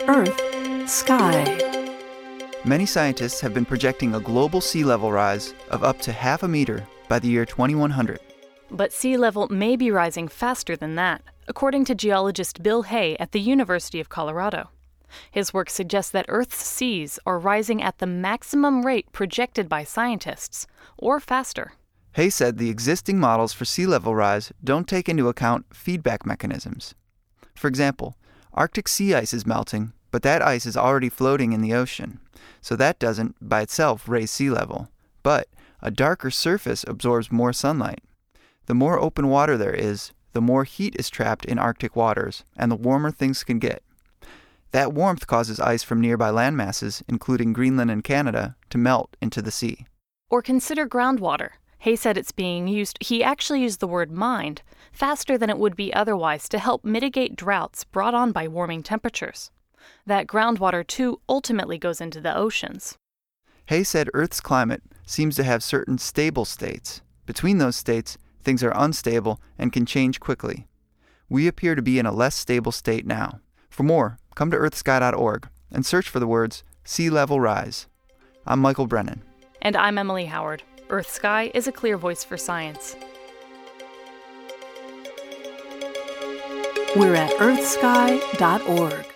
Earth, Sky. Many scientists have been projecting a global sea level rise of up to half a meter by the year 2100. But sea level may be rising faster than that, according to geologist Bill Hay at the University of Colorado. His work suggests that Earth's seas are rising at the maximum rate projected by scientists, or faster. Hay said the existing models for sea level rise don't take into account feedback mechanisms. For example, Arctic sea ice is melting, but that ice is already floating in the ocean, so that doesn't, by itself, raise sea level. But a darker surface absorbs more sunlight. The more open water there is, the more heat is trapped in Arctic waters, and the warmer things can get. That warmth causes ice from nearby landmasses, including Greenland and Canada, to melt into the sea. Or consider groundwater. Hay said it's being used, he actually used the word mined, faster than it would be otherwise to help mitigate droughts brought on by warming temperatures. That groundwater, too, ultimately goes into the oceans. Hay said Earth's climate seems to have certain stable states. Between those states, things are unstable and can change quickly. We appear to be in a less stable state now. For more, come to earthsky.org and search for the words sea level rise. I'm Michael Brennan. And I'm Emily Howard. Earth Sky is a clear voice for science. We're at earthsky.org.